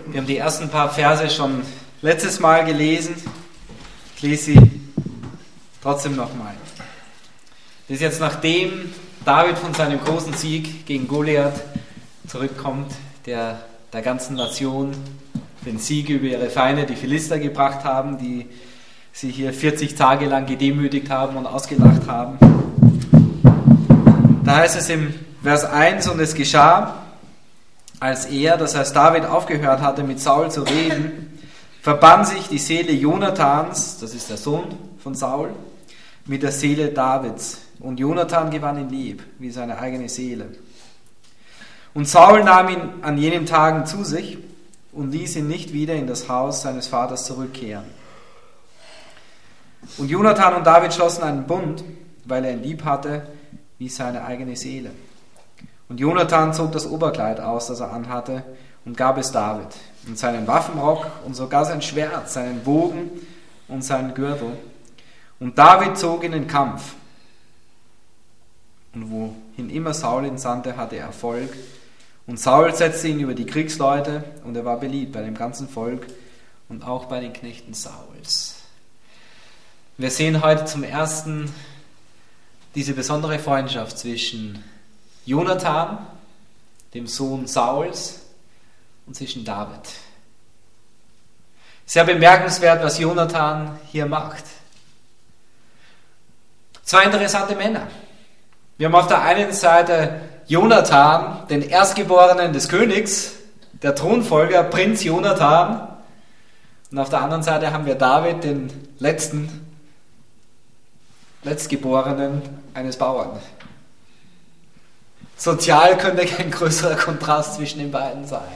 Wir haben die ersten paar Verse schon letztes Mal gelesen. Ich lese sie trotzdem nochmal. Das ist jetzt, nachdem David von seinem großen Sieg gegen Goliath zurückkommt, der ganzen Nation den Sieg über ihre Feinde, die Philister, gebracht haben, die sie hier 40 Tage lang gedemütigt haben und ausgelacht haben. Da heißt es im Vers 1: Und es geschah, als er, das heißt David, aufgehört hatte, mit Saul zu reden, verband sich die Seele Jonathans, das ist der Sohn von Saul, mit der Seele Davids. Und Jonathan gewann ihn lieb, wie seine eigene Seele. Und Saul nahm ihn an jenen Tagen zu sich und ließ ihn nicht wieder in das Haus seines Vaters zurückkehren. Und Jonathan und David schlossen einen Bund, weil er ihn lieb hatte, wie seine eigene Seele. Und Jonathan zog das Oberkleid aus, das er anhatte, und gab es David, und seinen Waffenrock und sogar sein Schwert, seinen Bogen und seinen Gürtel. Und David zog in den Kampf. Und wohin immer Saul ihn sandte, hatte er Erfolg. Und Saul setzte ihn über die Kriegsleute, und er war beliebt bei dem ganzen Volk und auch bei den Knechten Sauls. Wir sehen heute zum ersten diese besondere Freundschaft zwischen Jonathan, dem Sohn Sauls, und zwischen David. Sehr bemerkenswert, was Jonathan hier macht. Zwei interessante Männer. Wir haben auf der einen Seite Jonathan, den Erstgeborenen des Königs, der Thronfolger, Prinz Jonathan. Und auf der anderen Seite haben wir David, den Letztgeborenen eines Bauern. Sozial könnte kein größerer Kontrast zwischen den beiden sein.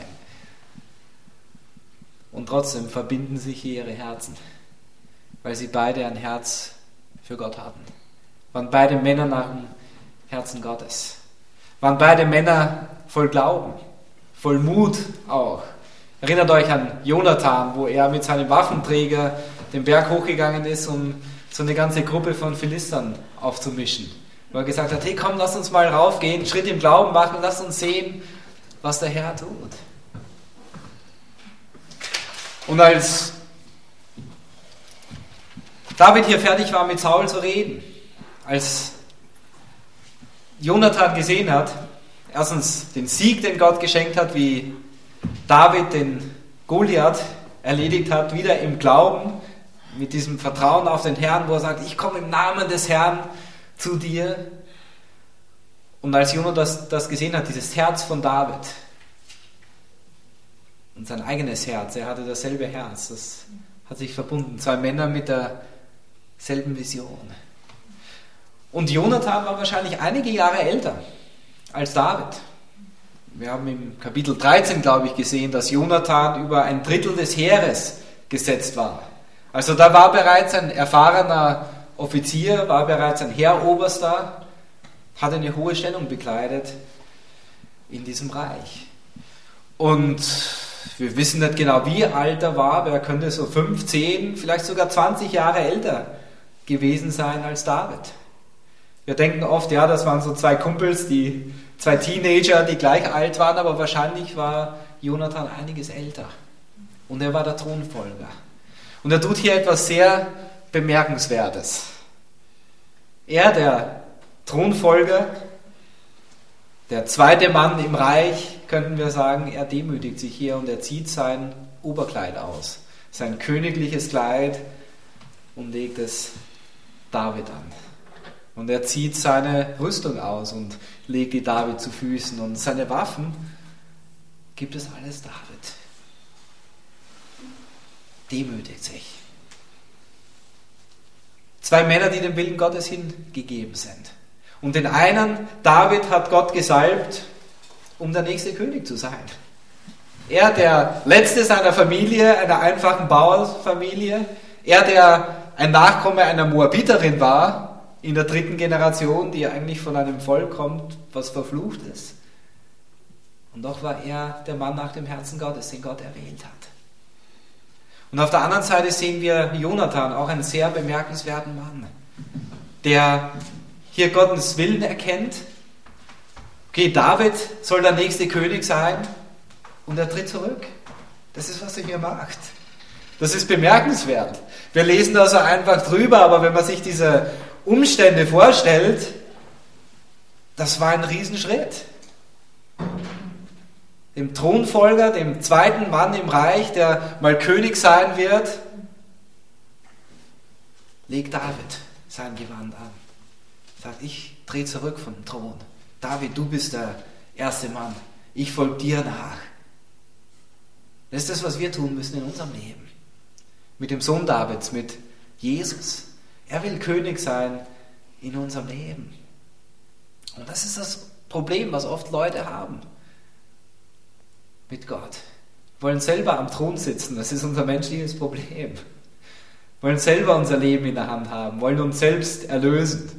Und trotzdem verbinden sich hier ihre Herzen, weil sie beide ein Herz für Gott hatten. Waren beide Männer nach dem Herzen Gottes. Waren beide Männer voll Glauben, voll Mut auch. Erinnert euch an Jonathan, wo er mit seinem Waffenträger den Berg hochgegangen ist, um so eine ganze Gruppe von Philistern aufzumischen. Wo er gesagt hat, hey komm, lass uns mal raufgehen, Schritt im Glauben machen, lass uns sehen, was der Herr tut. Und als David hier fertig war, mit Saul zu reden, als Jonathan gesehen hat, erstens den Sieg, den Gott geschenkt hat, wie David den Goliath erledigt hat, wieder im Glauben, mit diesem Vertrauen auf den Herrn, wo er sagt, ich komme im Namen des Herrn zu dir. Und als Jonathan das gesehen hat, dieses Herz von David und sein eigenes Herz, er hatte dasselbe Herz, das hat sich verbunden, zwei Männer mit derselben Vision. Und Jonathan war wahrscheinlich einige Jahre älter als David. Wir haben im Kapitel 13, glaube ich, gesehen, dass Jonathan über ein Drittel des Heeres gesetzt war. Also da war bereits ein erfahrener Offizier, war bereits ein Heeroberster, hatte eine hohe Stellung bekleidet in diesem Reich. Und wir wissen nicht genau, wie alt er war, aber er könnte so 5, 10, vielleicht sogar 20 Jahre älter gewesen sein als David. Wir denken oft, ja, das waren so zwei Kumpels, zwei Teenager, die gleich alt waren, aber wahrscheinlich war Jonathan einiges älter. Und er war der Thronfolger. Und er tut hier etwas sehr Bemerkenswertes. Er, der Thronfolger, der zweite Mann im Reich, könnten wir sagen, er demütigt sich hier und er zieht sein Oberkleid aus, sein königliches Kleid, und legt es David an. Und er zieht seine Rüstung aus und legt die David zu Füßen, und seine Waffen gibt es alles David. Demütigt sich. Zwei Männer, die dem Willen Gottes hingegeben sind. Und den einen, David, hat Gott gesalbt, um der nächste König zu sein. Er, der letzte seiner Familie, einer einfachen Bauernfamilie, er, der ein Nachkomme einer Moabiterin war, in der 3. Generation, die eigentlich von einem Volk kommt, was verflucht ist. Und doch war er der Mann nach dem Herzen Gottes, den Gott erwählt hat. Und auf der anderen Seite sehen wir Jonathan, auch einen sehr bemerkenswerten Mann, der hier Gottes Willen erkennt. Okay, David soll der nächste König sein, und er tritt zurück. Das ist, was er hier macht. Das ist bemerkenswert. Wir lesen da so einfach drüber, aber wenn man sich diese Umstände vorstellt, das war ein Riesenschritt. Dem Thronfolger, dem zweiten Mann im Reich, der mal König sein wird, legt David sein Gewand an. Sagt, ich drehe zurück vom Thron. David, du bist der erste Mann. Ich folge dir nach. Das ist das, was wir tun müssen in unserem Leben. Mit dem Sohn Davids, mit Jesus. Er will König sein in unserem Leben. Und das ist das Problem, was oft Leute haben mit Gott. Wollen selber am Thron sitzen, das ist unser menschliches Problem. Wollen selber unser Leben in der Hand haben, wollen uns selbst erlösen.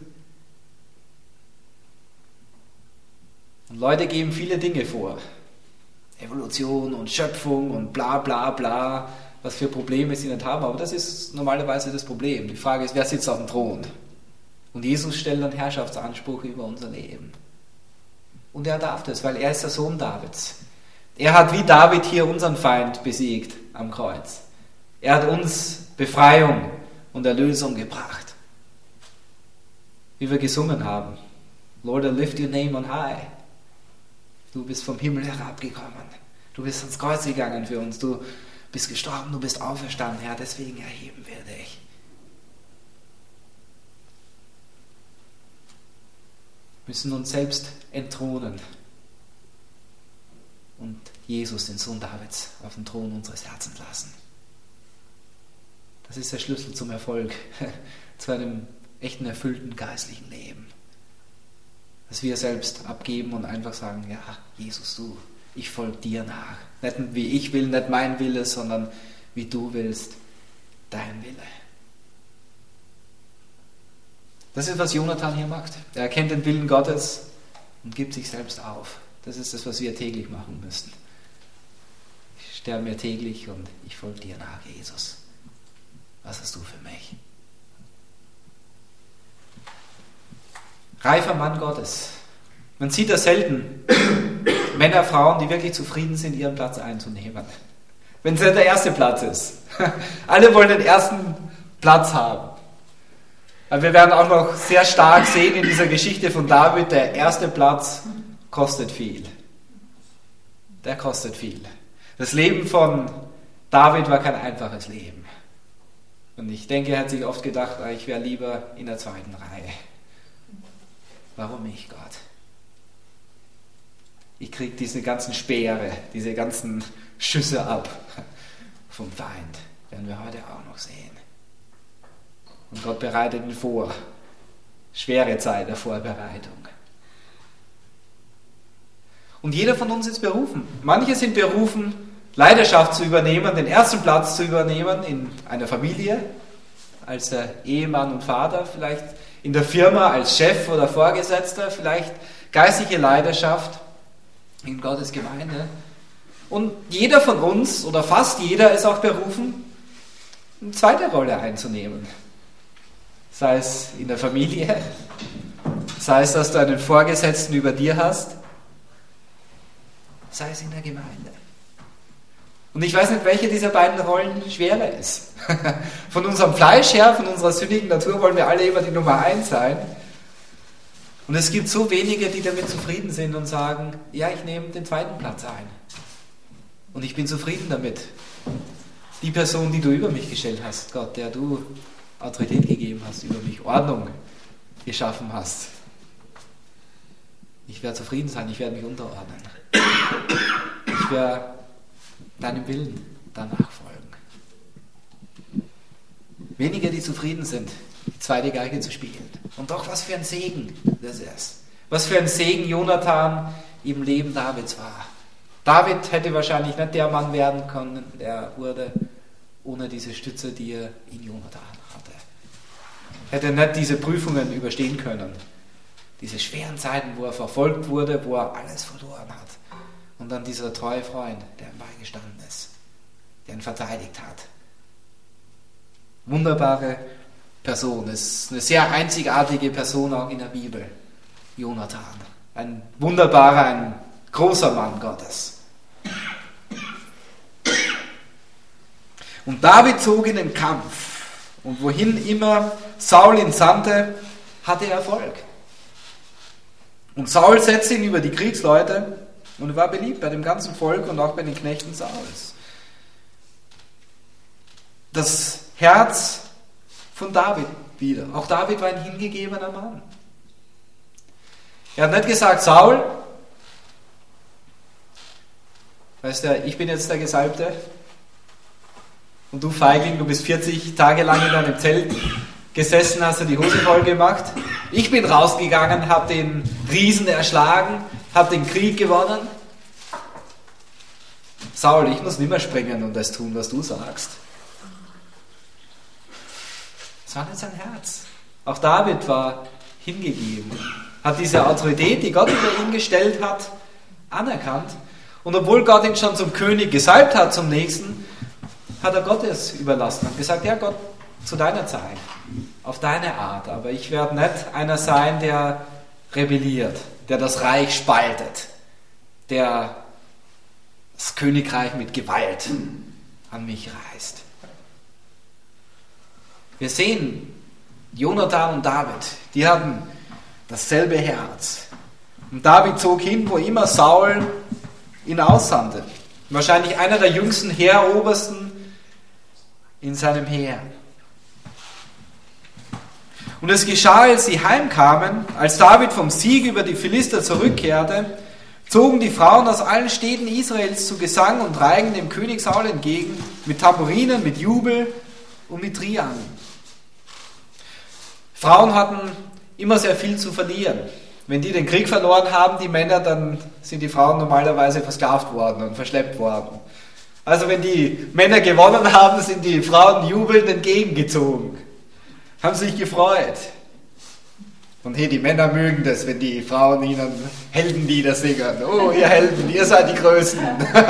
Und Leute geben viele Dinge vor. Evolution und Schöpfung und bla bla bla, was für Probleme sie nicht haben, aber das ist normalerweise das Problem. Die Frage ist, wer sitzt auf dem Thron? Und Jesus stellt einen Herrschaftsanspruch über unser Leben. Und er darf das, weil er ist der Sohn Davids. Er hat wie David hier unseren Feind besiegt am Kreuz. Er hat uns Befreiung und Erlösung gebracht. Wie wir gesungen haben. Lord, I lift your name on high. Du bist vom Himmel herabgekommen. Du bist ans Kreuz gegangen für uns. Du bist gestorben, du bist auferstanden. Herr, deswegen erheben wir dich. Wir müssen uns selbst entthronen und Jesus, den Sohn Davids, auf den Thron unseres Herzens lassen. Das ist der Schlüssel zum Erfolg, zu einem echten, erfüllten geistlichen Leben. Dass wir selbst abgeben und einfach sagen, ja, Jesus, du, ich folge dir nach. Nicht wie ich will, nicht mein Wille, sondern wie du willst, dein Wille. Das ist, was Jonathan hier macht. Er erkennt den Willen Gottes und gibt sich selbst auf. Das ist das, was wir täglich machen müssen. Ich sterbe mir täglich und ich folge dir nach, Jesus. Was hast du für mich? Reifer Mann Gottes. Man sieht das selten. Männer, Frauen, die wirklich zufrieden sind, ihren Platz einzunehmen. Wenn es nicht der erste Platz ist. Alle wollen den ersten Platz haben. Aber wir werden auch noch sehr stark sehen in dieser Geschichte von David, der erste Platz kostet viel. Der kostet viel. Das Leben von David war kein einfaches Leben. Und ich denke, er hat sich oft gedacht, ich wäre lieber in der zweiten Reihe. Warum ich, Gott? Ich kriege diese ganzen Speere, diese ganzen Schüsse ab vom Feind. Werden wir heute auch noch sehen. Und Gott bereitet ihn vor. Schwere Zeit der Vorbereitung. Und jeder von uns ist berufen. Manche sind berufen, Leiterschaft zu übernehmen, den ersten Platz zu übernehmen in einer Familie, als Ehemann und Vater, vielleicht in der Firma als Chef oder Vorgesetzter, vielleicht geistliche Leiterschaft in Gottes Gemeinde. Und jeder von uns, oder fast jeder, ist auch berufen, eine zweite Rolle einzunehmen. Sei es in der Familie, sei es, dass du einen Vorgesetzten über dir hast, sei es in der Gemeinde. Und ich weiß nicht, welche dieser beiden Rollen schwerer ist. Von unserem Fleisch her, von unserer sündigen Natur wollen wir alle immer die Nummer 1 sein. Und es gibt so wenige, die damit zufrieden sind und sagen, ja, ich nehme den zweiten Platz ein. Und ich bin zufrieden damit. Die Person, die du über mich gestellt hast, Gott, der du Autorität gegeben hast, über mich Ordnung geschaffen hast. Ich werde zufrieden sein, ich werde mich unterordnen. Ich werde deinem Willen danach folgen. Wenige, die zufrieden sind, die zweite Geige zu spielen. Und doch, was für ein Segen das ist. Was für ein Segen Jonathan im Leben Davids war. David hätte wahrscheinlich nicht der Mann werden können, der wurde, ohne diese Stütze, die er in Jonathan hatte. Hätte nicht diese Prüfungen überstehen können. Diese schweren Zeiten, wo er verfolgt wurde, wo er alles verloren hat. Und dann dieser treue Freund, der ihm beigestanden ist, der ihn verteidigt hat. Wunderbare Person. Es ist eine sehr einzigartige Person auch in der Bibel. Jonathan. Ein wunderbarer, ein großer Mann Gottes. Und David zog in den Kampf. Und wohin immer Saul ihn sandte, hatte er Erfolg. Und Saul setzte ihn über die Kriegsleute und er war beliebt bei dem ganzen Volk und auch bei den Knechten Sauls. Das Herz von David wieder. Auch David war ein hingegebener Mann. Er hat nicht gesagt, Saul, weißt du, ich bin jetzt der Gesalbte und du Feigling, du bist 40 Tage lang in deinem Zelt gesessen, hast du die Hose voll gemacht. Ich bin rausgegangen, habe den Riesen erschlagen, habe den Krieg gewonnen. Saul, ich muss nicht mehr springen und das tun, was du sagst. Das war nicht sein Herz. Auch David war hingegeben, hat diese Autorität, die Gott über ihn gestellt hat, anerkannt. Und obwohl Gott ihn schon zum König gesalbt hat, zum nächsten, hat er Gott es überlassen. Hat gesagt, ja Gott, zu deiner Zeit, auf deine Art. Aber ich werde nicht einer sein, der rebelliert, der das Reich spaltet, der das Königreich mit Gewalt an mich reißt. Wir sehen, Jonathan und David, die hatten dasselbe Herz. Und David zog hin, wo immer Saul ihn aussandte. Wahrscheinlich einer der jüngsten Heerobersten in seinem Heer. Und es geschah, als sie heimkamen, als David vom Sieg über die Philister zurückkehrte, zogen die Frauen aus allen Städten Israels zu Gesang und Reigen dem König Saul entgegen, mit Tamburinen, mit Jubel und mit Triangeln. Frauen hatten immer sehr viel zu verlieren. Wenn die den Krieg verloren haben, die Männer, dann sind die Frauen normalerweise versklavt worden und verschleppt worden. Also wenn die Männer gewonnen haben, sind die Frauen jubelnd entgegengezogen. Haben sich gefreut. Und hey, die Männer mögen das, wenn die Frauen ihnen Heldenlieder singen. Oh, ihr Helden, ihr seid die Größten.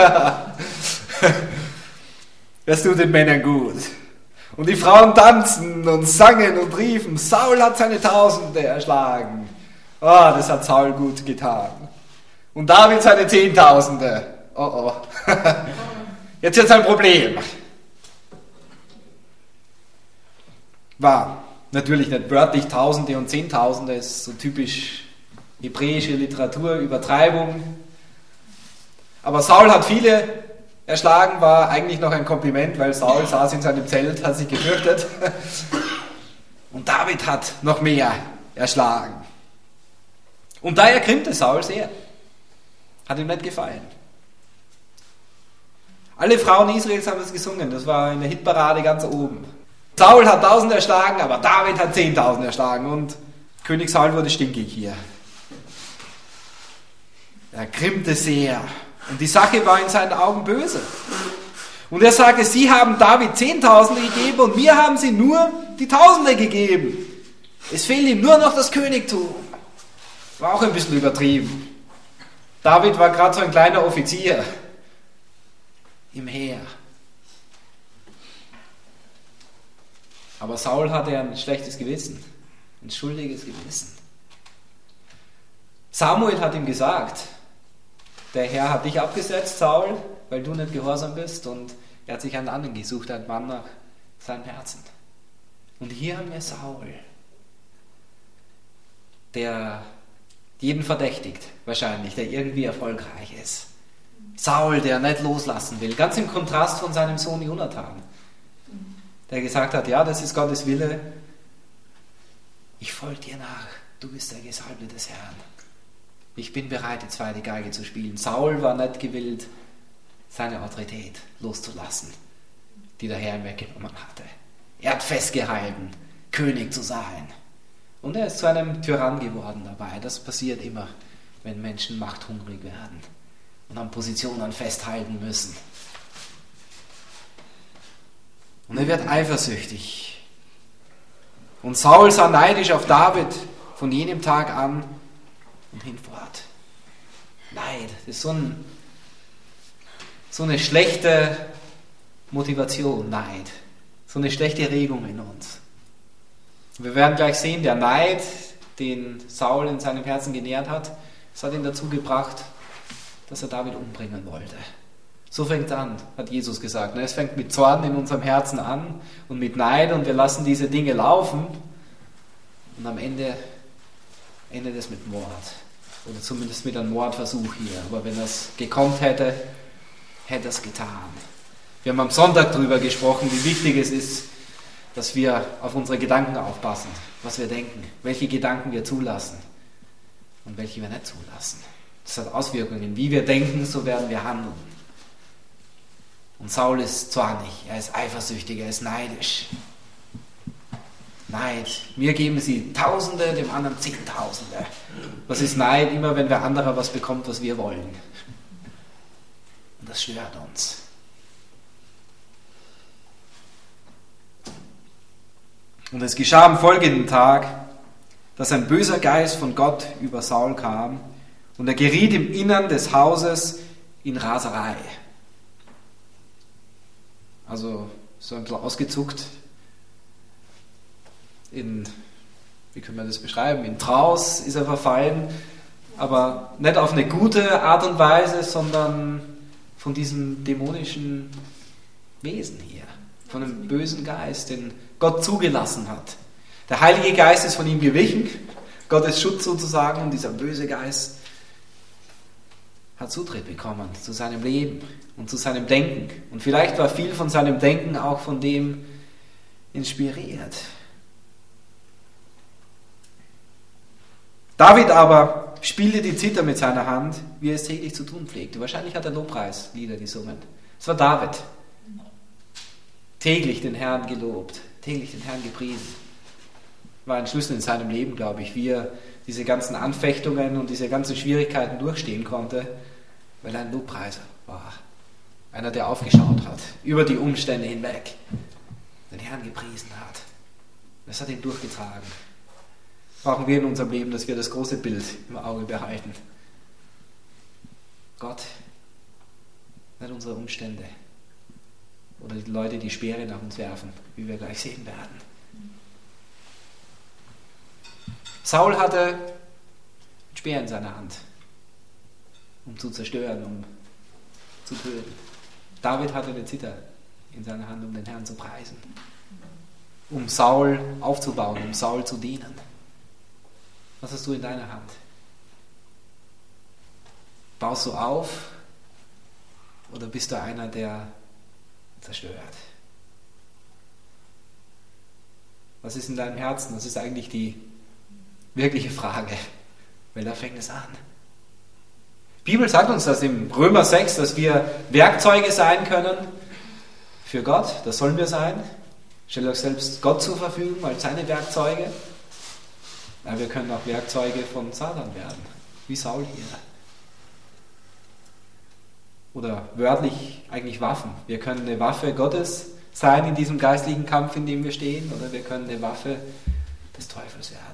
Das tut den Männern gut. Und die Frauen tanzten und sangen und riefen, Saul hat seine Tausende erschlagen. Ah, das hat Saul gut getan. Und David seine Zehntausende. Oh, oh. Jetzt ist ein Problem. War natürlich nicht wörtlich Tausende und Zehntausende, ist so typisch hebräische Literatur, Übertreibung. Aber Saul hat viele erschlagen, war eigentlich noch ein Kompliment, weil Saul saß in seinem Zelt, hat sich gefürchtet. Und David hat noch mehr erschlagen. Und da ergrimmte Saul sehr. Hat ihm nicht gefallen. Alle Frauen Israels haben das gesungen, das war in der Hitparade ganz oben. Saul hat 1000 erschlagen, aber David hat 10.000 erschlagen und König Saul wurde stinkig hier. Er grimmte sehr und die Sache war in seinen Augen böse. Und er sagte, sie haben David 10.000 gegeben und mir haben sie nur die Tausende gegeben. Es fehlt ihm nur noch das Königtum. War auch ein bisschen übertrieben. David war gerade so ein kleiner Offizier im Heer. Aber Saul hatte ein schlechtes Gewissen, ein schuldiges Gewissen. Samuel hat ihm gesagt, der Herr hat dich abgesetzt, Saul, weil du nicht gehorsam bist, und er hat sich einen anderen gesucht, einen Mann nach seinem Herzen. Und hier haben wir Saul, der jeden verdächtigt, wahrscheinlich, der irgendwie erfolgreich ist. Saul, der nicht loslassen will, ganz im Kontrast von seinem Sohn Jonathan, der gesagt hat, ja, das ist Gottes Wille, ich folge dir nach, du bist der Gesalbte des Herrn. Ich bin bereit, die zweite Geige zu spielen. Saul war nicht gewillt, seine Autorität loszulassen, die der Herr ihm weggenommen hatte. Er hat festgehalten, König zu sein. Und er ist zu einem Tyrann geworden dabei. Das passiert immer, wenn Menschen machthungrig werden und an Positionen festhalten müssen. Und er wird eifersüchtig. Und Saul sah neidisch auf David von jenem Tag an und hinfort. Neid, das ist so eine schlechte Motivation, Neid. So eine schlechte Regung in uns. Wir werden gleich sehen, der Neid, den Saul in seinem Herzen genährt hat, das hat ihn dazu gebracht, dass er David umbringen wollte. So fängt es an, hat Jesus gesagt. Es fängt mit Zorn in unserem Herzen an und mit Neid und wir lassen diese Dinge laufen und am Ende endet es mit Mord. Oder zumindest mit einem Mordversuch hier. Aber wenn er es gekonnt hätte, hätte er es getan. Wir haben am Sonntag darüber gesprochen, wie wichtig es ist, dass wir auf unsere Gedanken aufpassen, was wir denken, welche Gedanken wir zulassen und welche wir nicht zulassen. Das hat Auswirkungen. Wie wir denken, so werden wir handeln. Und Saul ist zornig, er ist eifersüchtig, er ist neidisch. Neid. Mir geben sie Tausende, dem anderen Zehntausende. Was ist Neid? Immer wenn wer anderer was bekommt, was wir wollen. Und das stört uns. Und es geschah am folgenden Tag, dass ein böser Geist von Gott über Saul kam und er geriet im Innern des Hauses in Raserei. Also so ein bisschen ausgezuckt, wie können wir das beschreiben, in Traus ist er verfallen, aber nicht auf eine gute Art und Weise, sondern von diesem dämonischen Wesen hier, von einem bösen Geist, den Gott zugelassen hat. Der Heilige Geist ist von ihm gewichen, Gottes Schutz sozusagen, und dieser böse Geist hat Zutritt bekommen zu seinem Leben und zu seinem Denken. Und vielleicht war viel von seinem Denken auch von dem inspiriert. David aber spielte die Zither mit seiner Hand, wie er es täglich zu tun pflegte. Wahrscheinlich hat er Lobpreislieder gesungen. Es war David. Täglich den Herrn gelobt, täglich den Herrn gepriesen. War ein Schlüssel in seinem Leben, glaube ich, wie er diese ganzen Anfechtungen und diese ganzen Schwierigkeiten durchstehen konnte, weil er ein Lobpreiser war. Einer, der aufgeschaut hat, über die Umstände hinweg, den Herrn gepriesen hat. Das hat ihn durchgetragen. Brauchen wir in unserem Leben, dass wir das große Bild im Auge behalten. Gott, nicht unsere Umstände oder die Leute, die Speere nach uns werfen, wie wir gleich sehen werden. Saul hatte einen Speer in seiner Hand, um zu zerstören, um zu töten. David hatte eine Zither in seiner Hand, um den Herrn zu preisen, um Saul aufzubauen, um Saul zu dienen. Was hast du in deiner Hand? Baust du auf oder bist du einer, der zerstört? Was ist in deinem Herzen? Das ist eigentlich die wirkliche Frage, weil da fängt es an. Die Bibel sagt uns das im Römer 6, dass wir Werkzeuge sein können für Gott. Das sollen wir sein. Stellt euch selbst Gott zur Verfügung als seine Werkzeuge. Aber wir können auch Werkzeuge von Satan werden, wie Saul hier. Oder wörtlich eigentlich Waffen. Wir können eine Waffe Gottes sein in diesem geistlichen Kampf, in dem wir stehen, oder wir können eine Waffe des Teufels werden.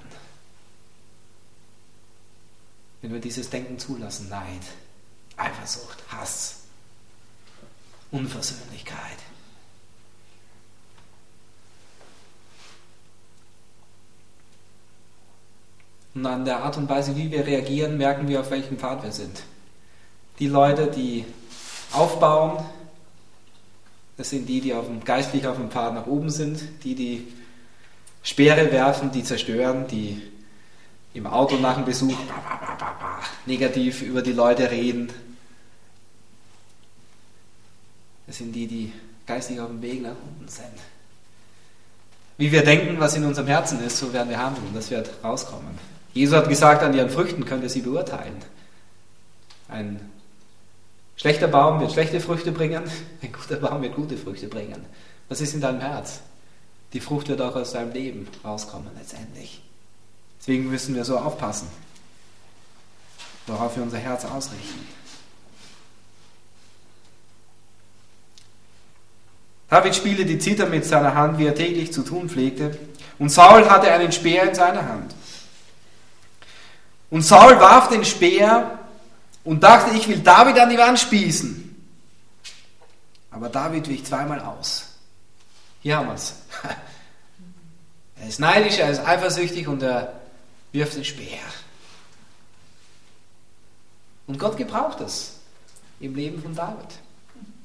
Wenn wir dieses Denken zulassen, Neid, Eifersucht, Hass, Unversöhnlichkeit. Und an der Art und Weise, wie wir reagieren, merken wir, auf welchem Pfad wir sind. Die Leute, die aufbauen, das sind die geistlich auf dem Pfad nach oben sind, die Speere werfen, die zerstören, die im Auto nach dem Besuch negativ über die Leute reden. Das sind die geistig auf dem Weg nach unten sind. Wie wir denken, was in unserem Herzen ist, so werden wir handeln. Das wird rauskommen. Jesus hat gesagt, an ihren Früchten könnt ihr sie beurteilen. Ein schlechter Baum wird schlechte Früchte bringen, ein guter Baum wird gute Früchte bringen. Was ist in deinem Herz? Die Frucht wird auch aus deinem Leben rauskommen letztendlich. Deswegen müssen wir so aufpassen, worauf wir unser Herz ausrichten. David spielte die Zither mit seiner Hand, wie er täglich zu tun pflegte. Und Saul hatte einen Speer in seiner Hand. Und Saul warf den Speer und dachte, ich will David an die Wand spießen. Aber David wich zweimal aus. Hier haben wir es. Er ist neidisch, er ist eifersüchtig und er wirft den Speer. Und Gott gebraucht es im Leben von David.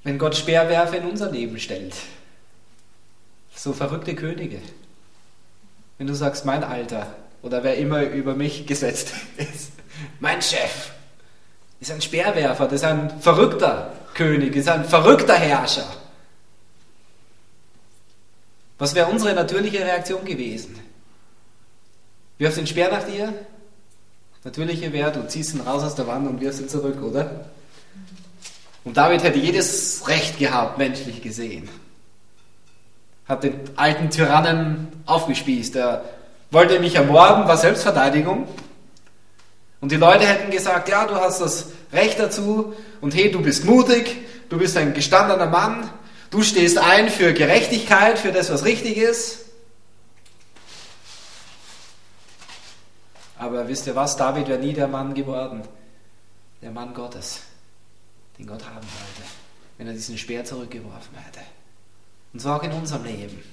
wenn Gott Speerwerfer in unser Leben stellt. So verrückte Könige. Wenn du sagst, mein Alter oder wer immer über mich gesetzt ist, mein Chef ist ein Speerwerfer, das ist ein verrückter König, ist ein verrückter Herrscher. Was wäre unsere natürliche Reaktion gewesen? Wirfst den Speer nach dir? Natürliche wäre, du ziehst ihn raus aus der Wand und wirfst ihn zurück, oder? Und David hätte jedes Recht gehabt, menschlich gesehen. Hat den alten Tyrannen aufgespießt. Er wollte mich ermorden, war Selbstverteidigung. Und die Leute hätten gesagt, ja, du hast das Recht dazu und hey, du bist mutig, du bist ein gestandener Mann, du stehst ein für Gerechtigkeit, für das, was richtig ist. Aber wisst ihr was, David wäre nie der Mann geworden, der Mann Gottes, den Gott haben wollte, wenn er diesen Speer zurückgeworfen hätte. Und so auch in unserem Leben. Ihr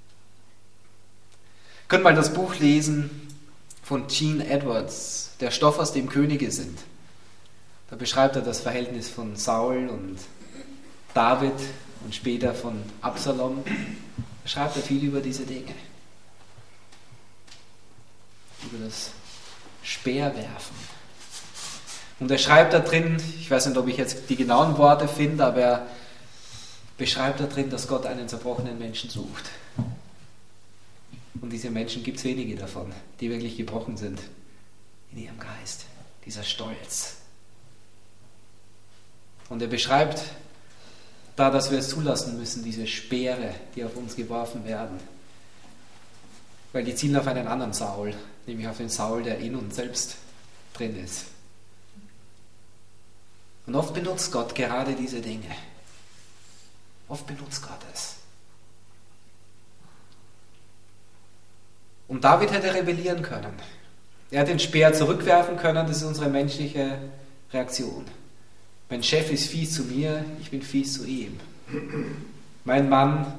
könnt mal das Buch lesen von Gene Edwards, Der Stoff, aus dem Könige sind. Da beschreibt er das Verhältnis von Saul und David und später von Absalom. Da schreibt er viel über diese Dinge. Über das Speerwerfen. Und er schreibt da drin, ich weiß nicht, ob ich jetzt die genauen Worte finde, aber er beschreibt da drin, dass Gott einen zerbrochenen Menschen sucht. Und diese Menschen gibt es wenige davon, die wirklich gebrochen sind in ihrem Geist. Dieser Stolz. Und er beschreibt da, dass wir es zulassen müssen, diese Speere, die auf uns geworfen werden. Weil die zielen auf einen anderen Saul, nämlich auf den Saul, der in uns selbst drin ist. Und oft benutzt Gott gerade diese Dinge. Oft benutzt Gott es. Und David hätte rebellieren können. Er hat den Speer zurückwerfen können, das ist unsere menschliche Reaktion. Mein Chef ist fies zu mir, ich bin fies zu ihm. Mein Mann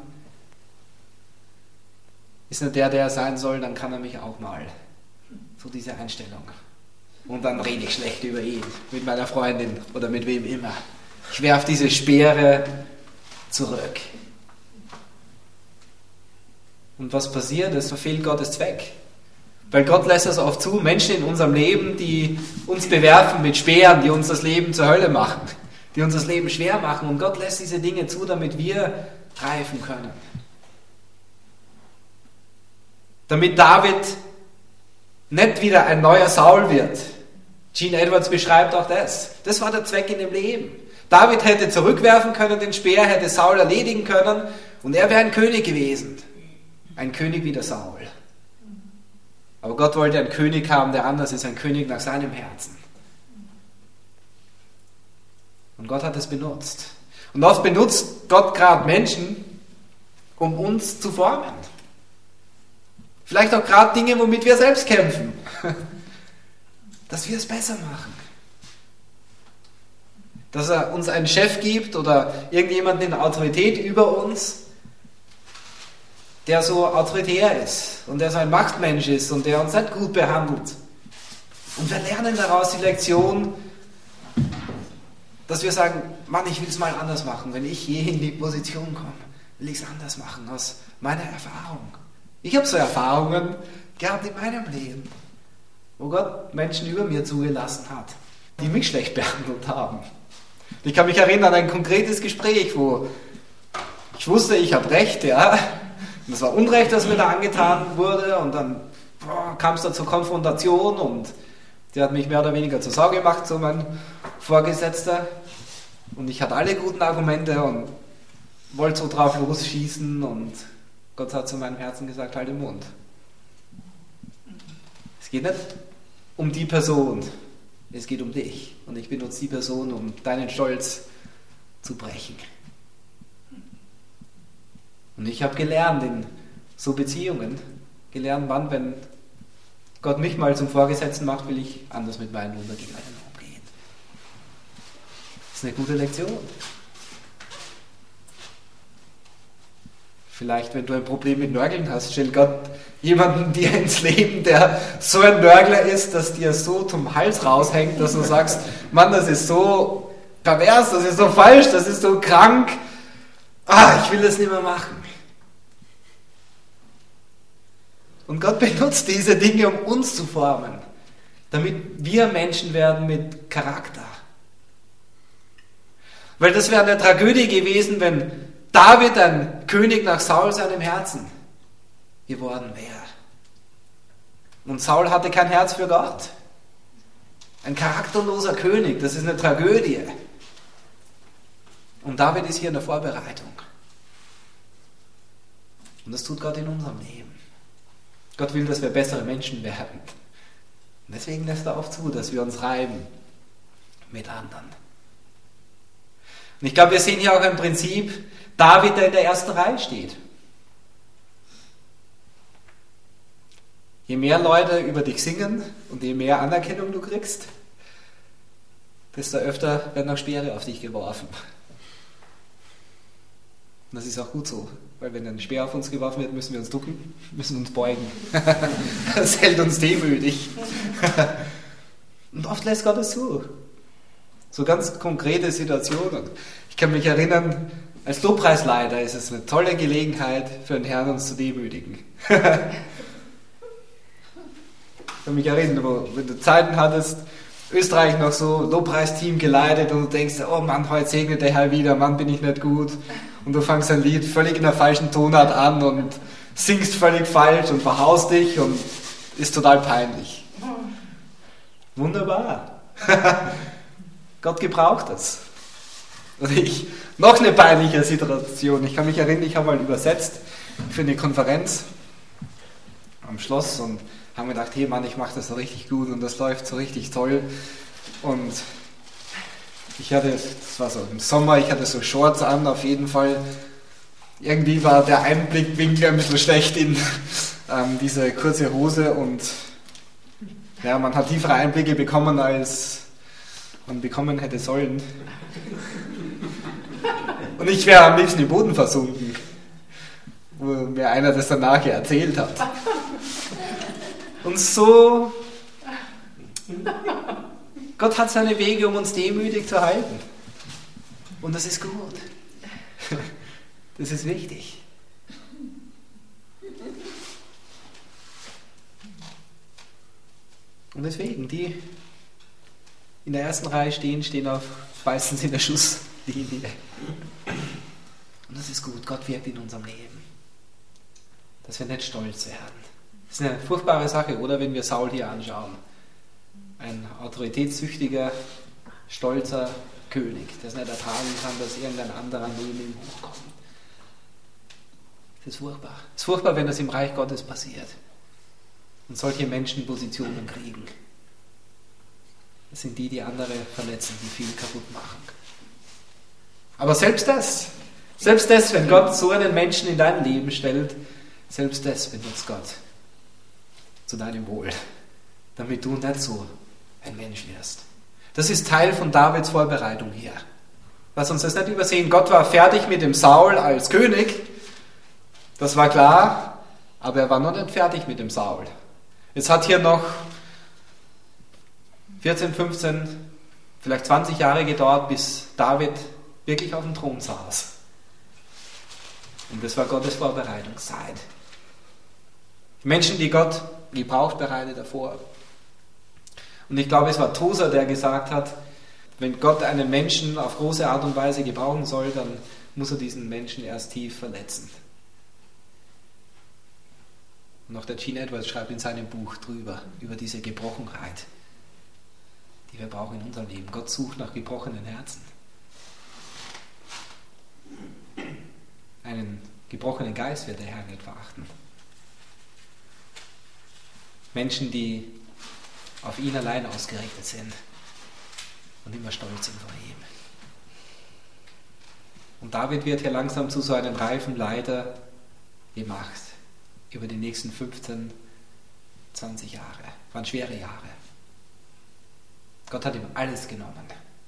ist nicht der er sein soll, dann kann er mich auch mal. So diese Einstellung. Und dann rede ich schlecht über ihn, mit meiner Freundin oder mit wem immer. Ich werfe diese Speere zurück. Und was passiert? Es verfehlt Gottes Zweck. Weil Gott lässt es oft zu, Menschen in unserem Leben, die uns bewerfen mit Speeren, die uns das Leben zur Hölle machen, die uns das Leben schwer machen. Und Gott lässt diese Dinge zu, damit wir reifen können. Damit David nicht wieder ein neuer Saul wird. Gene Edwards beschreibt auch das. Das war der Zweck in dem Leben. David hätte zurückwerfen können, den Speer, hätte Saul erledigen können und er wäre ein König gewesen. Ein König wie der Saul. Aber Gott wollte einen König haben, der anders ist, ein König nach seinem Herzen. Und Gott hat es benutzt. Und oft benutzt Gott gerade Menschen, um uns zu formen. Vielleicht auch gerade Dinge, womit wir selbst kämpfen. Dass wir es besser machen. Dass er uns einen Chef gibt oder irgendjemanden in Autorität über uns, der so autoritär ist und der so ein Machtmensch ist und der uns nicht gut behandelt. Und wir lernen daraus die Lektion, dass wir sagen, Mann, ich will es mal anders machen. Wenn ich je in die Position komme, will ich es anders machen, aus meiner Erfahrung. Ich habe so Erfahrungen gehabt in meinem Leben, wo Gott Menschen über mir zugelassen hat, die mich schlecht behandelt haben. Ich kann mich erinnern an ein konkretes Gespräch, wo ich wusste, ich habe Recht, ja. Und es war Unrecht, das mir da angetan wurde. Und dann kam es da zur Konfrontation und der hat mich mehr oder weniger zur Sau gemacht, so mein Vorgesetzter. Und ich hatte alle guten Argumente und wollte so drauf losschießen und Gott hat zu meinem Herzen gesagt, halt den Mund. Es geht nicht um die Person, es geht um dich. Und ich benutze die Person, um deinen Stolz zu brechen. Und ich habe gelernt in so Beziehungen, wann, wenn Gott mich mal zum Vorgesetzten macht, will ich anders mit meinen Untergebenen umgehen. Das ist eine gute Lektion. Vielleicht, wenn du ein Problem mit Nörgeln hast, stellt Gott jemanden dir ins Leben, der so ein Nörgler ist, dass dir so zum Hals raushängt, dass du sagst, Mann, das ist so pervers, das ist so falsch, das ist so krank. Ich will das nicht mehr machen. Und Gott benutzt diese Dinge, um uns zu formen, damit wir Menschen werden mit Charakter. Weil das wäre eine Tragödie gewesen, wenn David ein König nach Saul seinem Herzen geworden wäre. Und Saul hatte kein Herz für Gott. Ein charakterloser König, das ist eine Tragödie. Und David ist hier in der Vorbereitung. Und das tut Gott in unserem Leben. Gott will, dass wir bessere Menschen werden. Und deswegen lässt er oft zu, dass wir uns reiben mit anderen. Und ich glaube, wir sehen hier auch ein Prinzip, David, der in der ersten Reihe steht. Je mehr Leute über dich singen und je mehr Anerkennung du kriegst, desto öfter werden auch Speere auf dich geworfen. Und das ist auch gut so, weil wenn ein Speer auf uns geworfen wird, müssen wir uns ducken, müssen uns beugen. Das hält uns demütig. Und oft lässt Gott es zu. So ganz konkrete Situationen. Ich kann mich erinnern, als Lobpreisleiter ist es eine tolle Gelegenheit für den Herrn, uns zu demütigen. Ich kann mich erinnern, wenn du Zeiten hattest, Österreich noch so Lobpreisteam geleitet und du denkst, oh Mann, heute segnet der Herr wieder, Mann, bin ich nicht gut. Und du fangst ein Lied völlig in der falschen Tonart an und singst völlig falsch und verhaust dich und ist total peinlich. Wunderbar. Gott gebraucht das. Und noch eine peinliche Situation. Ich kann mich erinnern, ich habe mal übersetzt für eine Konferenz am Schloss und haben gedacht, hey Mann, ich mache das so richtig gut und das läuft so richtig toll. Und das war so im Sommer, ich hatte so Shorts an, auf jeden Fall. Irgendwie war der Einblickwinkel ein bisschen schlecht in diese kurze Hose und ja, man hat tiefere Einblicke bekommen, als man bekommen hätte sollen. Und ich wäre am liebsten im Boden versunken, wo mir einer das danach erzählt hat. Und so, Gott hat seine Wege, um uns demütig zu halten. Und das ist gut. Das ist wichtig. Und deswegen, die in der ersten Reihe stehen auf meistens in der Schusslinie. Und das ist gut. Gott wirkt in unserem Leben. Dass wir nicht stolz werden. Das ist eine furchtbare Sache, oder? Wenn wir Saul hier anschauen. Ein autoritätssüchtiger, stolzer König, der es nicht ertragen kann, dass irgendein anderer neben ihm hochkommt. Das ist furchtbar. Es ist furchtbar, wenn das im Reich Gottes passiert. Und solche Menschen Positionen kriegen. Das sind die andere verletzen, die viel kaputt machen. Aber selbst das, wenn Gott so einen Menschen in dein Leben stellt, selbst das benutzt Gott zu deinem Wohl, damit du nicht so ein Mensch wirst. Das ist Teil von Davids Vorbereitung hier. Lass uns das nicht übersehen. Gott war fertig mit dem Saul als König, das war klar, aber er war noch nicht fertig mit dem Saul. Es hat hier noch 14, 15, vielleicht 20 Jahre gedauert, bis David wirklich auf dem Thron saß. Und das war Gottes Vorbereitungszeit. Menschen, die Gott gebraucht, bereitet davor. Und ich glaube, es war Tozer, der gesagt hat, wenn Gott einen Menschen auf große Art und Weise gebrauchen soll, dann muss er diesen Menschen erst tief verletzen. Und auch der Gene Edwards schreibt in seinem Buch drüber, über diese Gebrochenheit, die wir brauchen in unserem Leben. Gott sucht nach gebrochenen Herzen. Einen gebrochenen Geist wird der Herr nicht verachten. Menschen, die auf ihn allein ausgerichtet sind und immer stolz sind vor ihm. Und David wird hier langsam zu so einem reifen Leiter gemacht über die nächsten 15, 20 Jahre. Das waren schwere Jahre. Gott hat ihm alles genommen.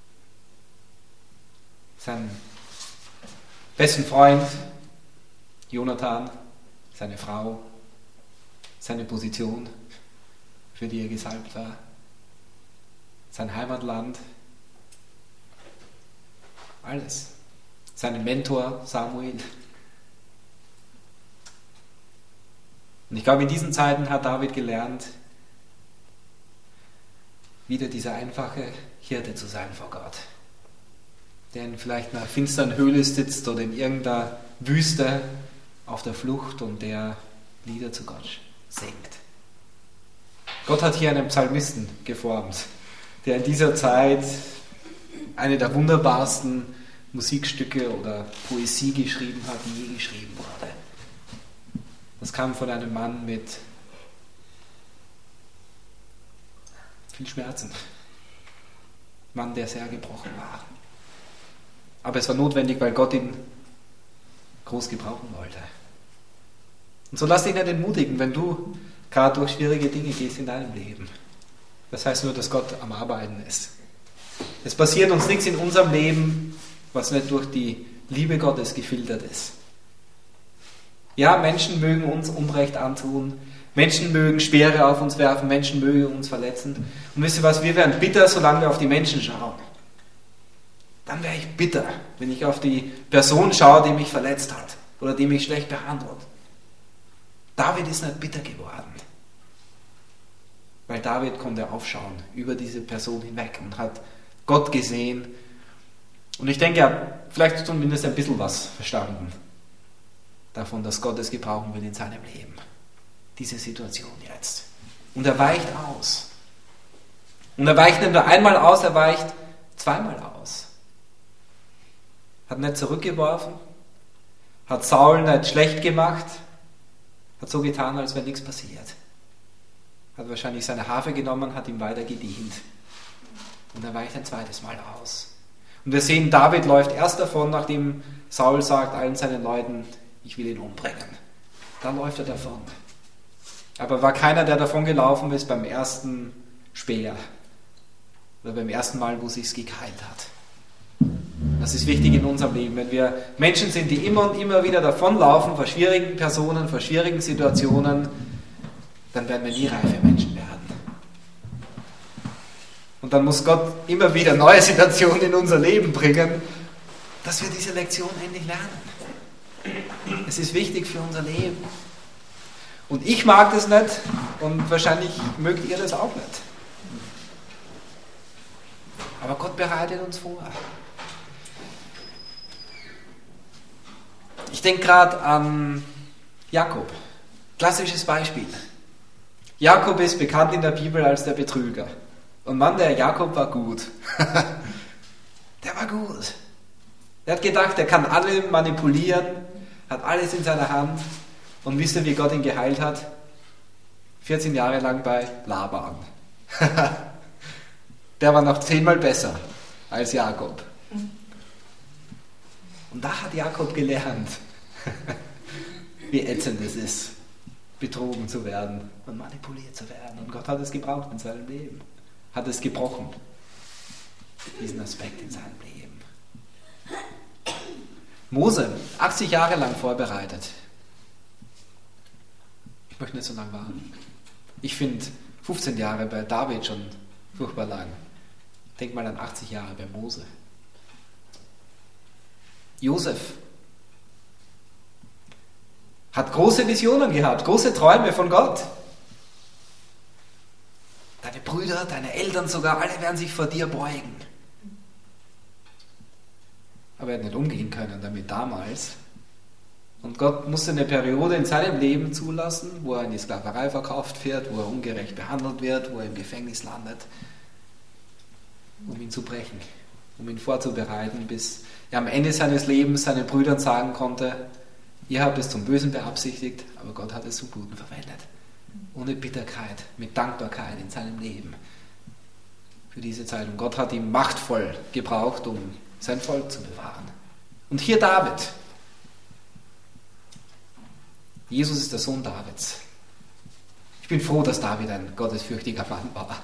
Seinen besten Freund Jonathan, seine Frau, seine Position, für die er gesalbt war, sein Heimatland, Alles. Seinen Mentor Samuel. Und ich glaube, in diesen Zeiten hat David gelernt, wieder dieser einfache Hirte zu sein vor Gott, der in vielleicht einer finsteren Höhle sitzt oder in irgendeiner Wüste auf der Flucht und der Lieder zu Gott singt. Gott hat hier einen Psalmisten geformt, der in dieser Zeit eine der wunderbarsten Musikstücke oder Poesie geschrieben hat, die je geschrieben wurde. Das kam von einem Mann mit viel Schmerzen. Ein Mann, der sehr gebrochen war. Aber es war notwendig, weil Gott ihn groß gebrauchen wollte. Und so lass dich nicht entmutigen, wenn du gerade durch schwierige Dinge gehst in deinem Leben. Das heißt nur, dass Gott am Arbeiten ist. Es passiert uns nichts in unserem Leben, was nicht durch die Liebe Gottes gefiltert ist. Ja, Menschen mögen uns Unrecht antun, Menschen mögen Speere auf uns werfen, Menschen mögen uns verletzen. Und wisst ihr was, wir werden bitter, solange wir auf die Menschen schauen. Dann wäre ich bitter, wenn ich auf die Person schaue, die mich verletzt hat oder die mich schlecht behandelt. David ist nicht bitter geworden, weil David konnte aufschauen über diese Person hinweg und hat Gott gesehen. Und ich denke, er hat vielleicht zumindest ein bisschen was verstanden davon, dass Gott es gebrauchen will in seinem Leben. Diese Situation jetzt. Und er weicht aus. Und er weicht nicht nur einmal aus, er weicht zweimal aus. Hat nicht zurückgeworfen, hat Saul nicht schlecht gemacht, hat so getan, als wäre nichts passiert. Hat wahrscheinlich seine Harfe genommen, hat ihm weiter gedient. Und er weicht ein zweites Mal aus. Und wir sehen, David läuft erst davon, nachdem Saul sagt allen seinen Leuten, ich will ihn umbringen. Dann läuft er davon. Aber war keiner, der davon gelaufen ist beim ersten Speer oder beim ersten Mal, wo es sich gekeilt hat. Das ist wichtig in unserem Leben. Wenn wir Menschen sind, die immer und immer wieder davonlaufen vor schwierigen Personen, vor schwierigen Situationen, dann werden wir nie reife Menschen werden. Und dann muss Gott immer wieder neue Situationen in unser Leben bringen, dass wir diese Lektion endlich lernen. Es ist wichtig für unser Leben. Und ich mag das nicht und wahrscheinlich mögt ihr das auch nicht. Aber Gott bereitet uns vor. Ich denke gerade an Jakob. Klassisches Beispiel. Jakob ist bekannt in der Bibel als der Betrüger. Und Mann, der Jakob war gut. Der war gut. Er hat gedacht, er kann alle manipulieren, hat alles in seiner Hand. Und wisst ihr, wie Gott ihn geheilt hat? 14 Jahre lang bei Laban. Der war noch 10-mal besser als Jakob. Und da hat Jakob gelernt, wie ätzend es ist, betrogen zu werden und manipuliert zu werden. Und Gott hat es gebraucht in seinem Leben. Hat es gebrochen, diesen Aspekt in seinem Leben. Mose, 80 Jahre lang vorbereitet. Ich möchte nicht so lange warten. Ich finde 15 Jahre bei David schon furchtbar lang. Denk mal an 80 Jahre bei Mose. Josef hat große Visionen gehabt, große Träume von Gott. Deine Brüder, deine Eltern sogar, alle werden sich vor dir beugen. Aber er hat nicht umgehen können damit damals. Und Gott musste eine Periode in seinem Leben zulassen, wo er in die Sklaverei verkauft wird, wo er ungerecht behandelt wird, wo er im Gefängnis landet, um ihn zu brechen, um ihn vorzubereiten, bis er am Ende seines Lebens seinen Brüdern sagen konnte, ihr habt es zum Bösen beabsichtigt, aber Gott hat es zum Guten verwendet. Ohne Bitterkeit, mit Dankbarkeit in seinem Leben für diese Zeit. Und Gott hat ihn machtvoll gebraucht, um sein Volk zu bewahren. Und hier David. Jesus ist der Sohn Davids. Ich bin froh, dass David ein gottesfürchtiger Mann war.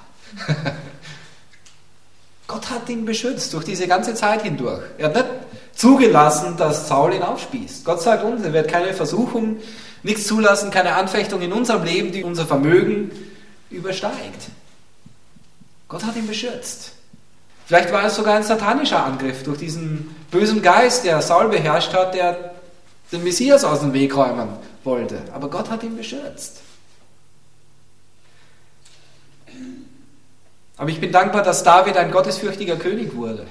Gott hat ihn beschützt durch diese ganze Zeit hindurch. Er hat nicht zugelassen, dass Saul ihn aufspießt. Gott sagt uns, er wird keine Versuchung, nichts zulassen, keine Anfechtung in unserem Leben, die unser Vermögen übersteigt. Gott hat ihn beschützt. Vielleicht war es sogar ein satanischer Angriff durch diesen bösen Geist, der Saul beherrscht hat, der den Messias aus dem Weg räumen wollte. Aber Gott hat ihn beschützt. Aber ich bin dankbar, dass David ein gottesfürchtiger König wurde.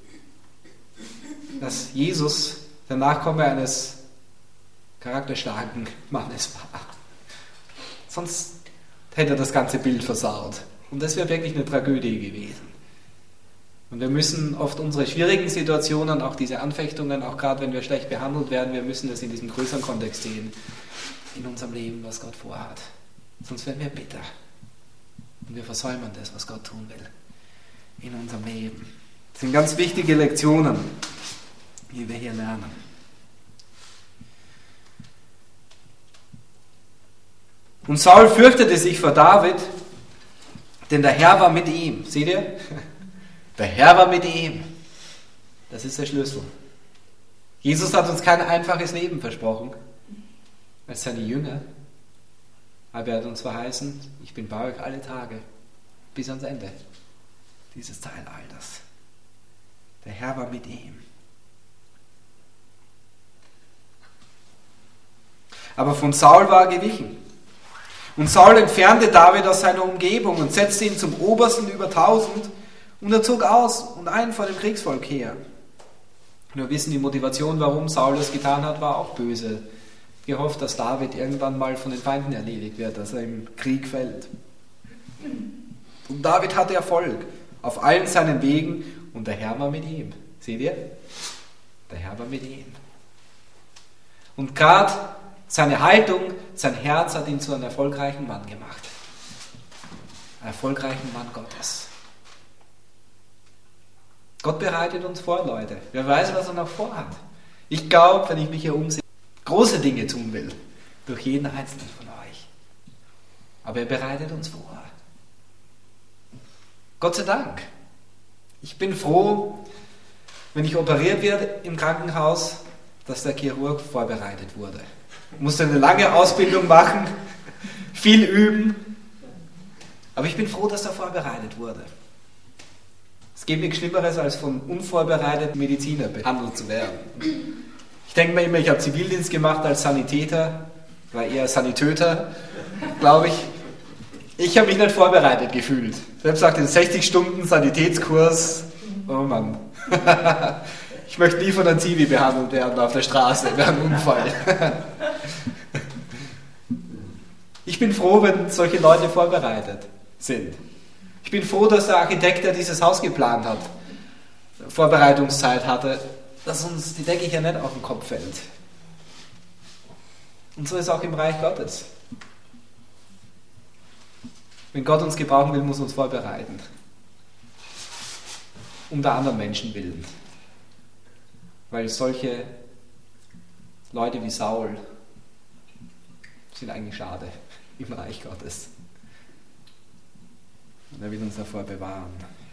Dass Jesus der Nachkomme eines charakterstarken Mannes war. Sonst hätte er das ganze Bild versaut. Und das wäre wirklich eine Tragödie gewesen. Und wir müssen oft unsere schwierigen Situationen, auch diese Anfechtungen, auch gerade wenn wir schlecht behandelt werden, wir müssen das in diesem größeren Kontext sehen, in unserem Leben, was Gott vorhat. Sonst werden wir bitter. Und wir versäumen das, was Gott tun will in unserem Leben. Das sind ganz wichtige Lektionen, die wir hier lernen. Und Saul fürchtete sich vor David, denn der Herr war mit ihm. Seht ihr? Der Herr war mit ihm. Das ist der Schlüssel. Jesus hat uns kein einfaches Leben versprochen als seine Jünger. Aber er hat uns verheißen, ich bin bei euch alle Tage bis ans Ende dieses Zeitalters. Der Herr war mit ihm. Aber von Saul war er gewichen. Und Saul entfernte David aus seiner Umgebung und setzte ihn zum Obersten über 1000 und er zog aus und ein vor dem Kriegsvolk her. Nur wissen, die Motivation, warum Saul das getan hat, war auch böse. Gehofft, dass David irgendwann mal von den Feinden erledigt wird, dass er im Krieg fällt. Und David hatte Erfolg auf allen seinen Wegen und der Herr war mit ihm. Seht ihr? Der Herr war mit ihm. Und gerade seine Haltung, sein Herz hat ihn zu einem erfolgreichen Mann gemacht. Einen erfolgreichen Mann Gottes. Gott bereitet uns vor, Leute. Wer weiß, was er noch vorhat. Ich glaube, wenn ich mich hier umsehe, große Dinge tun will, durch jeden einzelnen von euch. Aber er bereitet uns vor. Gott sei Dank. Ich bin froh, wenn ich operiert werde im Krankenhaus, dass der Chirurg vorbereitet wurde. Ich musste eine lange Ausbildung machen, viel üben, aber ich bin froh, dass er vorbereitet wurde. Es gibt nichts Schlimmeres, als von unvorbereiteten Mediziner behandelt zu werden. Ich denke mir immer, ich habe Zivildienst gemacht als Sanitäter, war eher Sanitöter, glaube ich. Ich habe mich nicht vorbereitet gefühlt. Selbst nach den 60 Stunden Sanitätskurs, oh Mann. Ich möchte nie von einem Zivi behandelt werden auf der Straße, während einem Unfall. Ich bin froh, wenn solche Leute vorbereitet sind. Ich bin froh, dass der Architekt, der dieses Haus geplant hat, Vorbereitungszeit hatte, dass uns die Decke hier nicht auf den Kopf fällt. Und so ist auch im Reich Gottes. Wenn Gott uns gebrauchen will, muss er uns vorbereiten. Um der anderen Menschen willen. Weil solche Leute wie Saul sind eigentlich schade im Reich Gottes. Und er will uns davor bewahren.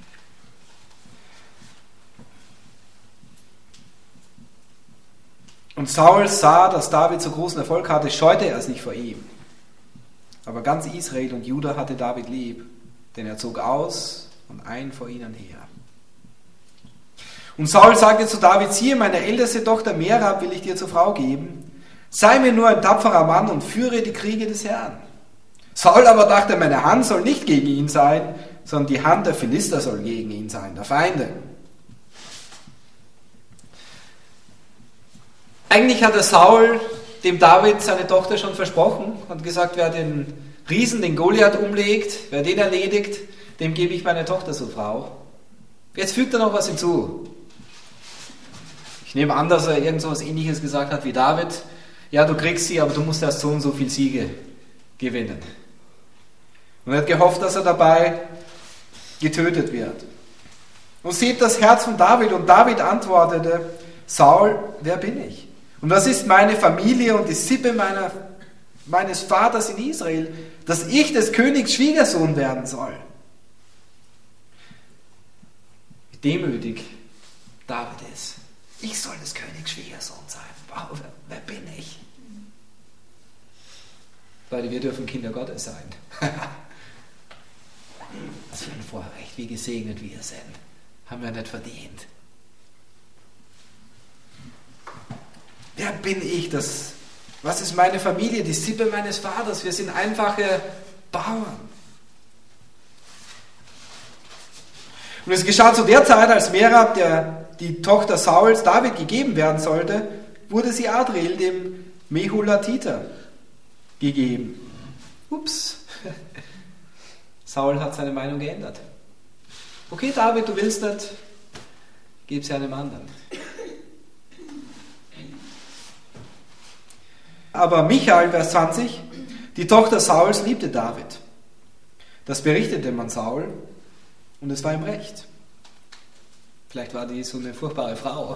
Und Saul sah, dass David so großen Erfolg hatte, scheute er sich vor ihm. Aber ganz Israel und Juda hatte David lieb, denn er zog aus und ein vor ihnen her. Und Saul sagte zu David, siehe, meine älteste Tochter Merab will ich dir zur Frau geben. Sei mir nur ein tapferer Mann und führe die Kriege des Herrn. Saul aber dachte, meine Hand soll nicht gegen ihn sein, sondern die Hand der Philister soll gegen ihn sein, der Feinde. Eigentlich hatte Saul dem David seine Tochter schon versprochen und gesagt, wer den Riesen, den Goliath umlegt, wer den erledigt, dem gebe ich meine Tochter zur Frau. Jetzt fügt er noch was hinzu. Ich nehme an, dass er irgend so was Ähnliches gesagt hat wie David. Ja, du kriegst sie, aber du musst erst so und so viel Siege gewinnen. Und er hat gehofft, dass er dabei getötet wird. Und seht das Herz von David. Und David antwortete, Saul, wer bin ich? Und was ist meine Familie und die Sippe meines Vaters in Israel, dass ich des Königs Schwiegersohn werden soll? Wie demütig David ist. Ich soll des Königs Schwiegersohn sein. Wow, wer bin ich? Leute, wir dürfen Kinder Gottes sein. Was für ein Vorrecht, wie gesegnet wir sind. Haben wir nicht verdient. Wer bin ich? Was ist meine Familie? Die Sippe meines Vaters. Wir sind einfache Bauern. Und es geschah zu der Zeit, als Merab, die Tochter Sauls, David gegeben werden sollte, wurde sie Adriel, dem Meholatiter, gegeben. Ups. Saul hat seine Meinung geändert. Okay, David, du willst nicht, gib sie einem anderen. Aber Michal, Vers 20, die Tochter Sauls liebte David. Das berichtete man Saul und es war ihm recht. Vielleicht war die so eine furchtbare Frau.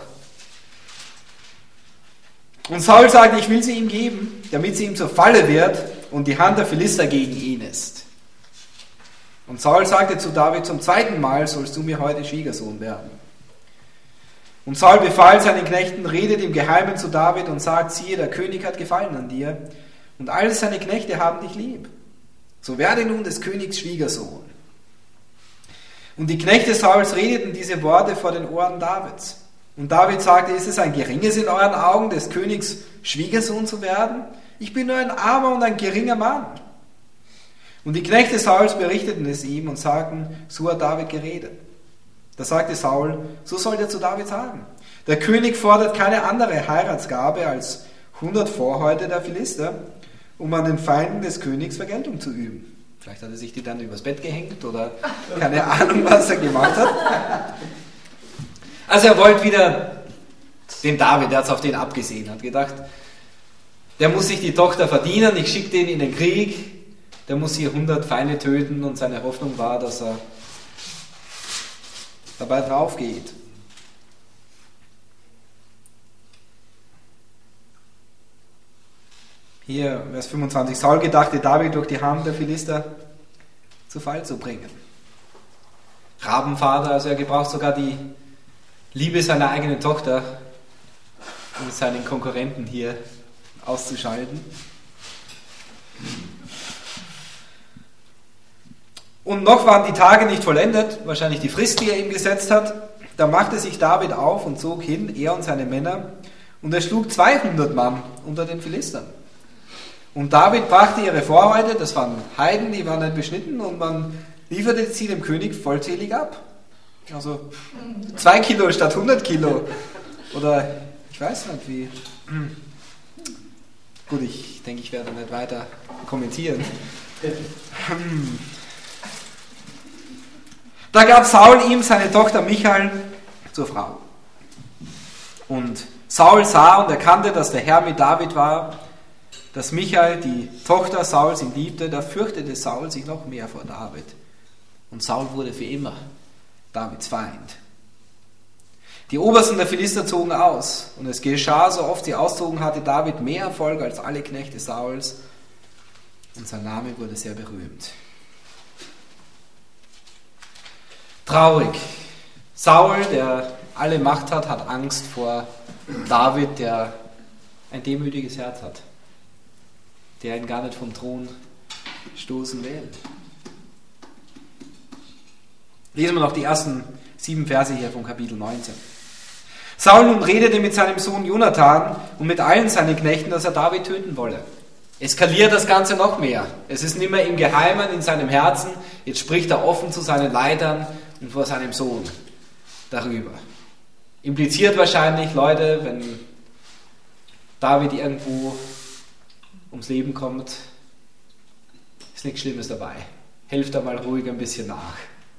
Und Saul sagte, ich will sie ihm geben, damit sie ihm zur Falle wird und die Hand der Philister gegen ihn ist. Und Saul sagte zu David, zum zweiten Mal sollst du mir heute Schwiegersohn werden. Und Saul befahl seinen Knechten, redet im Geheimen zu David und sagt, siehe, der König hat Gefallen an dir und alle seine Knechte haben dich lieb. So werde nun des Königs Schwiegersohn. Und die Knechte Sauls redeten diese Worte vor den Ohren Davids. Und David sagte, ist es ein Geringes in euren Augen, des Königs Schwiegersohn zu werden? Ich bin nur ein armer und ein geringer Mann. Und die Knechte Sauls berichteten es ihm und sagten, so hat David geredet. Da sagte Saul, so sollt ihr zu David sagen. Der König fordert keine andere Heiratsgabe als 100 Vorhäute der Philister, um an den Feinden des Königs Vergeltung zu üben. Vielleicht hat er sich die dann übers Bett gehängt oder keine Ahnung, was er gemacht hat. Also er wollte wieder den David, der hat es auf den abgesehen, hat gedacht, der muss sich die Tochter verdienen, ich schicke den in den Krieg, der muss hier 100 Feinde töten und seine Hoffnung war, dass er dabei drauf geht. Hier, Vers 25. Saul gedachte, David durch die Hand der Philister zu Fall zu bringen. Rabenvater, also er gebraucht sogar die Liebe seiner eigenen Tochter, um seinen Konkurrenten hier auszuschalten. Und noch waren die Tage nicht vollendet, wahrscheinlich die Frist, die er ihm gesetzt hat. Da machte sich David auf und zog hin, er und seine Männer, und er schlug 200 Mann unter den Philistern. Und David brachte ihre Vorräte, das waren Heiden, die waren nicht beschnitten, und man lieferte sie dem König vollzählig ab. Also 2 Kilo statt 100 Kilo. Oder ich weiß nicht wie. Gut, ich denke, ich werde nicht weiter kommentieren. Da gab Saul ihm seine Tochter Michal zur Frau. Und Saul sah und erkannte, dass der Herr mit David war, dass Michal, die Tochter Sauls, ihn liebte. Da fürchtete Saul sich noch mehr vor David. Und Saul wurde für immer Davids Feind. Die Obersten der Philister zogen aus. Und es geschah, so oft sie auszogen, hatte David mehr Erfolg als alle Knechte Sauls. Und sein Name wurde sehr berühmt. Traurig. Saul, der alle Macht hat, hat Angst vor David, der ein demütiges Herz hat, der ihn gar nicht vom Thron stoßen will. Lesen wir noch die ersten 7 Verse hier vom Kapitel 19. Saul nun redete mit seinem Sohn Jonathan und mit allen seinen Knechten, dass er David töten wolle. Eskaliert das Ganze noch mehr. Es ist nicht mehr im Geheimen in seinem Herzen, jetzt spricht er offen zu seinen Leitern und vor seinem Sohn darüber. Impliziert wahrscheinlich, Leute, wenn David irgendwo ums Leben kommt, ist nichts Schlimmes dabei. Helft da mal ruhig ein bisschen nach.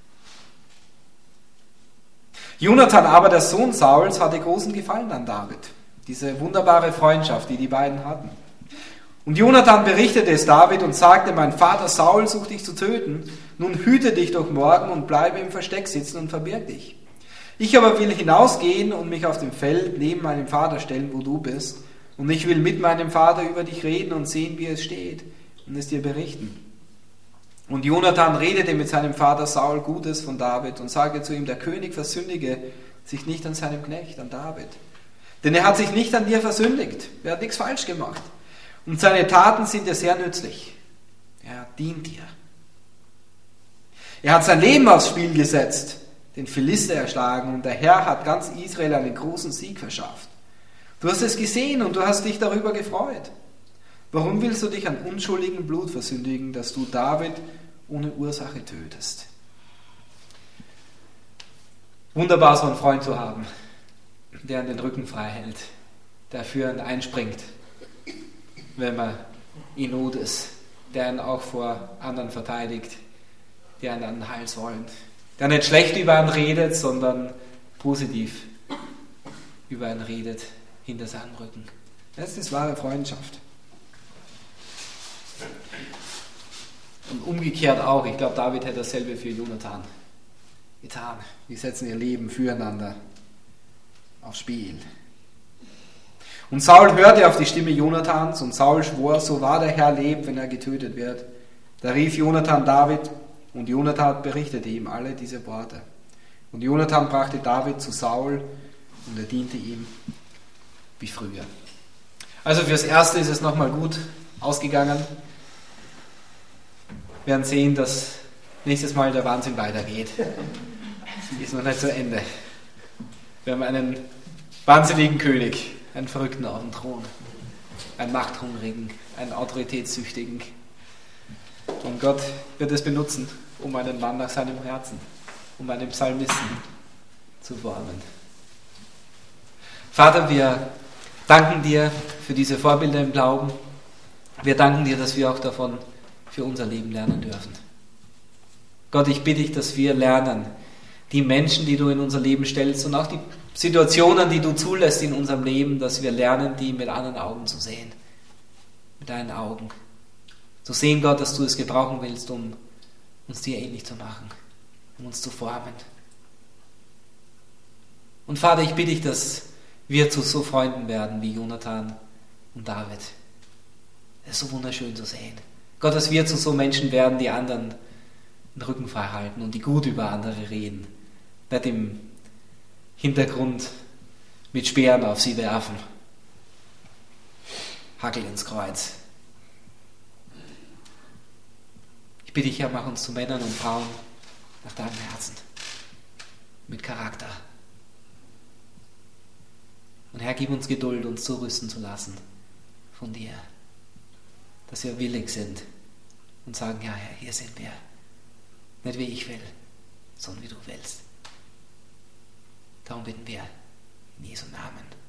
Jonathan aber, der Sohn Sauls, hatte großen Gefallen an David. Diese wunderbare Freundschaft, die die beiden hatten. Und Jonathan berichtete es David und sagte, mein Vater Saul sucht dich zu töten. Nun hüte dich doch morgen und bleibe im Versteck sitzen und verbirg dich. Ich aber will hinausgehen und mich auf dem Feld neben meinem Vater stellen, wo du bist. Und ich will mit meinem Vater über dich reden und sehen, wie es steht und es dir berichten. Und Jonathan redete mit seinem Vater Saul Gutes von David und sagte zu ihm, der König versündige sich nicht an seinem Knecht, an David. Denn er hat sich nicht an dir versündigt. Er hat nichts falsch gemacht. Und seine Taten sind dir sehr nützlich. Er dient dir. Er hat sein Leben aufs Spiel gesetzt, den Philister erschlagen, und der Herr hat ganz Israel einen großen Sieg verschafft. Du hast es gesehen und du hast dich darüber gefreut. Warum willst du dich an unschuldigem Blut versündigen, dass du David ohne Ursache tötest? Wunderbar, so einen Freund zu haben, der den Rücken frei hält, der für ihn einspringt, wenn man in Not ist, der ihn auch vor anderen verteidigt, der einen an den Hals wollen, der nicht schlecht über ihn redet, sondern positiv über ihn redet, hinter seinem Rücken. Das ist wahre Freundschaft. Und umgekehrt auch, ich glaube, David hätte dasselbe für Jonathan getan. Die setzen ihr Leben füreinander aufs Spiel. Und Saul hörte auf die Stimme Jonathans und Saul schwor, so wahr der Herr lebt, wenn er getötet wird. Da rief Jonathan David und Jonathan berichtete ihm alle diese Worte. Und Jonathan brachte David zu Saul und er diente ihm wie früher. Also fürs Erste ist es nochmal gut ausgegangen. Wir werden sehen, dass nächstes Mal der Wahnsinn weitergeht. Ist noch nicht zu Ende. Wir haben einen wahnsinnigen König, einen Verrückten auf dem Thron, einen Machthungrigen, einen Autoritätssüchtigen. Und Gott wird es benutzen, um einen Mann nach seinem Herzen, um einen Psalmisten zu formen. Vater, wir danken dir für diese Vorbilder im Glauben. Wir danken dir, dass wir auch davon für unser Leben lernen dürfen. Gott, ich bitte dich, dass wir lernen, die Menschen, die du in unser Leben stellst und auch die Situationen, die du zulässt in unserem Leben, dass wir lernen, die mit anderen Augen zu sehen. Mit deinen Augen. Zu sehen, Gott, dass du es gebrauchen willst, um uns dir ähnlich zu machen, um uns zu formen. Und Vater, ich bitte dich, dass wir zu so Freunden werden wie Jonathan und David. Es ist so wunderschön zu sehen. Gott, dass wir zu so Menschen werden, die anderen den Rücken frei halten und die gut über andere reden. Nicht im Hintergrund mit Speeren auf sie werfen. Hackel ins Kreuz. Ich bitte dich, Herr, mach uns zu Männern und Frauen nach deinem Herzen. Mit Charakter. Und Herr, gib uns Geduld, uns zurüsten zu lassen von dir. Dass wir willig sind und sagen, ja Herr, hier sind wir. Nicht wie ich will, sondern wie du willst. Darum bitten wir in Jesu Namen.